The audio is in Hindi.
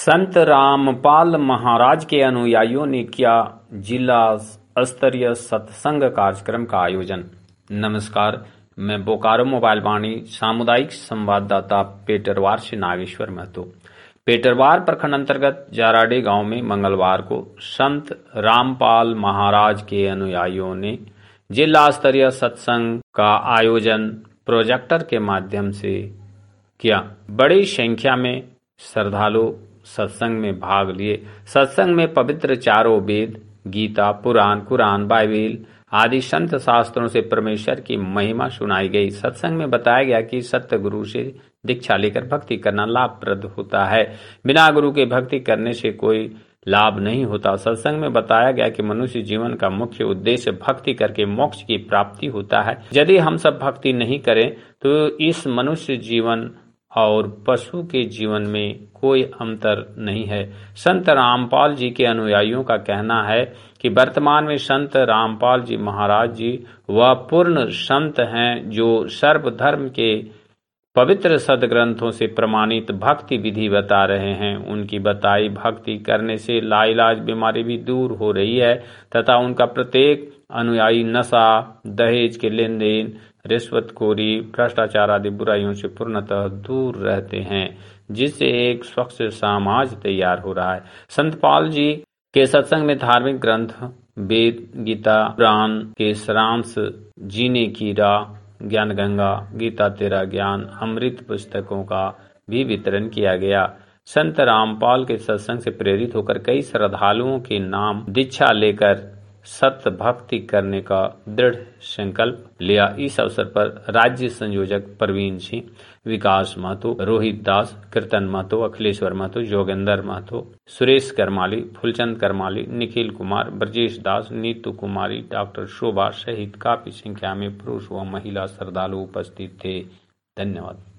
संत रामपाल महाराज के अनुयायियों ने किया जिला स्तरीय सत्संग कार्यक्रम का आयोजन। नमस्कार, मैं बोकारो मोबाइल वाणी सामुदायिक संवाददाता पेटरवार से नागेश्वर महतो। पेटरवार प्रखंड अंतर्गत जाराडे गांव में मंगलवार को संत रामपाल महाराज के अनुयायियों ने जिला स्तरीय सत्संग का आयोजन प्रोजेक्टर के माध्यम से किया। बड़ी संख्या में श्रद्धालु सत्संग में भाग लिए। सत्संग में पवित्र चारों वेद, गीता, पुराण, कुरान, बाइबिल आदि संत शास्त्रों से परमेश्वर की महिमा सुनाई गई। सत्संग में बताया गया कि सत्य गुरु से दीक्षा लेकर भक्ति करना लाभप्रद होता है। बिना गुरु के भक्ति करने से कोई लाभ नहीं होता। सत्संग में बताया गया कि मनुष्य जीवन का मुख्य उद्देश्य भक्ति करके मोक्ष की प्राप्ति होता है। यदि हम सब भक्ति नहीं करें तो इस मनुष्य जीवन और पशु के जीवन में कोई अंतर नहीं है। संत रामपाल जी के अनुयायियों का कहना है कि वर्तमान में संत रामपाल जी महाराज जी वह पूर्ण संत हैं जो सर्वधर्म के पवित्र सदग्रंथों से प्रमाणित भक्ति विधि बता रहे हैं। उनकी बताई भक्ति करने से लाइलाज बीमारी भी दूर हो रही है तथा उनका प्रत्येक अनुयायी नशा, दहेज के लेन देन, रिश्वतखोरी, भ्रष्टाचार आदि बुराइयों से पूर्णतः दूर रहते हैं, जिससे एक स्वच्छ समाज तैयार हो रहा है। संत पाल जी के सत्संग में धार्मिक ग्रंथ, वेद, गीता, पुराण के सारांश, जीने की राह, ज्ञान गंगा, गीता तेरा ज्ञान, अमृत पुस्तकों का भी वितरण किया गया। संत रामपाल के सत्संग से प्रेरित होकर कई श्रद्धालुओं के नाम दीक्षा लेकर सत्य भक्ति करने का दृढ़ संकल्प लिया। इस अवसर पर राज्य संयोजक प्रवीण सिंह, विकास महतो, रोहित दास, कीर्तन महतो, अखिलेश्वर महतो, योगेंद्र महतो, सुरेश करमाली, फूलचंद करमाली, निखिल कुमार, ब्रजेश दास, नीतू कुमारी, डॉक्टर शोभा सहित काफी संख्या में पुरुष व महिला श्रद्धालु उपस्थित थे। धन्यवाद।